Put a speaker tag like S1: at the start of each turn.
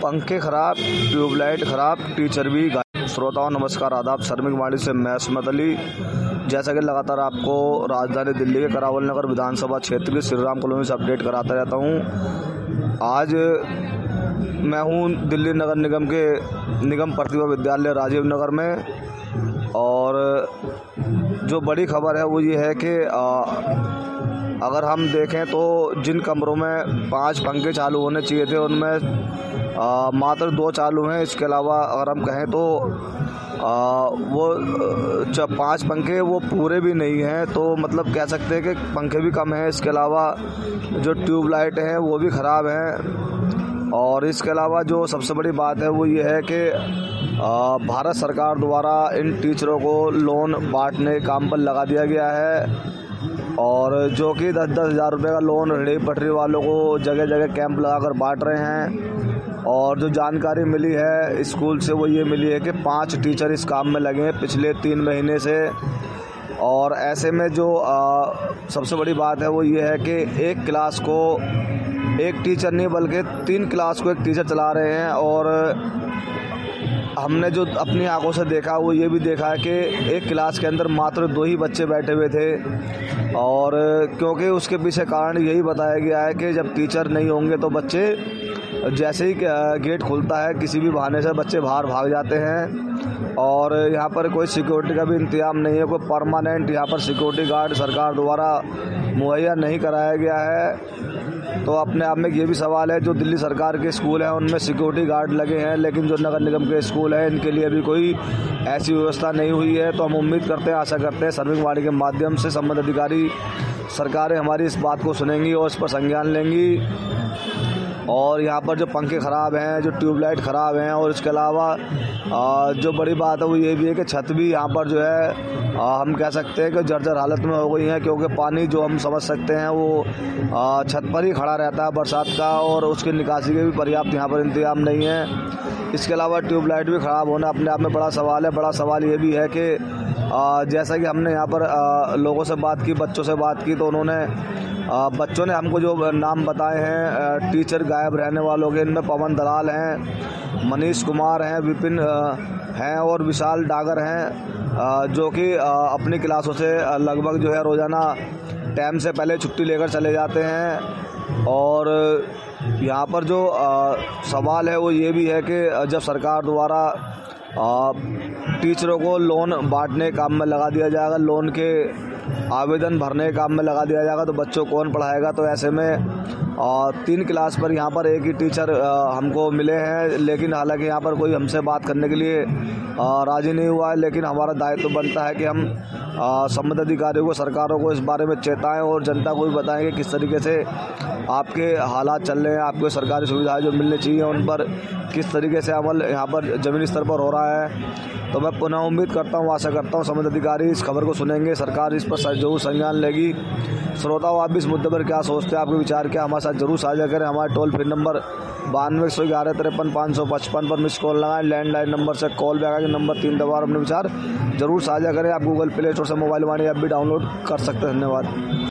S1: पंखे खराब, ट्यूबलाइट खराब, टीचर भी गायब। श्रोताओं नमस्कार, आदाब। श्रमिक वाणी से मैं अस्मत अली। जैसा कि लगातार आपको राजधानी दिल्ली के करावल नगर विधानसभा क्षेत्र की श्री राम कॉलोनी से अपडेट कराता रहता हूं। आज मैं हूं दिल्ली नगर निगम के निगम प्रतिभा विद्यालय राजीव नगर में, और जो बड़ी खबर है वो ये है कि अगर हम देखें तो जिन कमरों में 5 पंखे चालू होने चाहिए थे उनमें मात्र 2 चालू हैं। इसके अलावा अगर हम कहें तो वो 5 पंखे वो पूरे भी नहीं हैं, तो मतलब कह सकते हैं कि पंखे भी कम हैं। इसके अलावा जो ट्यूबलाइट हैं वो भी ख़राब हैं, और इसके अलावा जो सबसे बड़ी बात है वो ये है कि भारत सरकार द्वारा इन टीचरों को लोन बांटने के काम पर लगा दिया गया है, और जो कि 10-10 हज़ार रुपये का लोन रेहड़ी पटरी वालों को जगह जगह कैंप लगाकर बांट रहे हैं। और जो जानकारी मिली है स्कूल से वो ये मिली है कि 5 टीचर इस काम में लगे हैं पिछले 3 महीने से। और ऐसे में जो सबसे बड़ी बात है वो ये है कि एक क्लास को एक टीचर नहीं बल्कि 3 क्लास को एक टीचर चला रहे हैं। और हमने जो अपनी आंखों से देखा वो ये भी देखा है कि एक क्लास के अंदर मात्र 2 ही बच्चे बैठे हुए थे, और क्योंकि उसके पीछे कारण यही बताया गया है कि जब टीचर नहीं होंगे तो बच्चे जैसे ही गेट खुलता है किसी भी बहाने से बच्चे बाहर भाग जाते हैं। और यहाँ पर कोई सिक्योरिटी का भी इंतजाम नहीं है, कोई परमानेंट यहाँ पर सिक्योरिटी गार्ड सरकार द्वारा मुहैया नहीं कराया गया है। तो अपने आप में ये भी सवाल है, जो दिल्ली सरकार के स्कूल हैं उनमें सिक्योरिटी गार्ड लगे हैं, लेकिन जो नगर निगम के स्कूल हैं इनके लिए अभी कोई ऐसी व्यवस्था नहीं हुई है। तो हम उम्मीद करते हैं, आशा करते हैं श्रमिक वाणी के माध्यम से संबंधित अधिकारी सरकारें हमारी इस बात को सुनेंगी और इस पर संज्ञान लेंगी। और यहाँ पर जो पंखे ख़राब हैं, जो ट्यूबलाइट ख़राब हैं, और इसके अलावा जो बड़ी बात है वो ये भी है कि छत भी यहाँ पर जो है हम कह सकते हैं कि जर्जर हालत में हो गई है, क्योंकि पानी जो हम समझ सकते हैं वो छत पर ही खड़ा रहता है बरसात का, और उसकी निकासी के भी पर्याप्त यहाँ पर इंतजाम नहीं है। इसके अलावा ट्यूबलाइट भी ख़राब होना अपने आप में बड़ा सवाल है। बड़ा सवाल ये भी है कि जैसा कि हमने यहाँ पर लोगों से बात की, बच्चों से बात की, तो बच्चों ने हमको जो नाम बताए हैं टीचर गायब रहने वालों के, इनमें पवन दलाल हैं, मनीष कुमार हैं, विपिन हैं और विशाल डागर हैं, जो कि अपनी क्लासों से लगभग जो है रोज़ाना टाइम से पहले छुट्टी लेकर चले जाते हैं। और यहाँ पर जो सवाल है वो ये भी है कि जब सरकार द्वारा टीचरों को लोन बांटने काम में लगा दिया जाएगा, लोन के आवेदन भरने के काम में लगा दिया जाएगा, तो बच्चों कौन पढ़ाएगा। तो ऐसे में 3 क्लास पर यहाँ पर एक ही टीचर हमको मिले हैं, लेकिन हालांकि यहाँ पर कोई हमसे बात करने के लिए राजी नहीं हुआ है। लेकिन हमारा दायित्व बनता है कि हम संबंधित अधिकारियों को, सरकारों को इस बारे में चेताएं और जनता को भी बताएं कि किस तरीके से आपके हालात चल रहे हैं, आपको सरकारी सुविधाएं जो मिलनी चाहिए उन पर किस तरीके से अमल यहाँ पर ज़मीनी स्तर पर हो रहा है। तो मैं पुनः उम्मीद करता हूँ, आशा करता हूँ संबंधित अधिकारी इस खबर को सुनेंगे, सरकार इस पर जरूर संज्ञान लेगी। श्रोताओं, आप भी इस मुद्दे पर क्या सोचते हैं, आपके विचार क्या, हमारे साथ जरूर साझा करें। हमारे टोल फ्री नंबर 9211533555 पर मिस कॉल लगाएं। लैंडलाइन नंबर से कॉल बैक आएगा, नंबर 3 दबाकर अपने विचार जरूर साझा करें। आप गूगल प्ले स्टोर से मोबाइल वाणी ऐप भी डाउनलोड कर सकते हैं। धन्यवाद।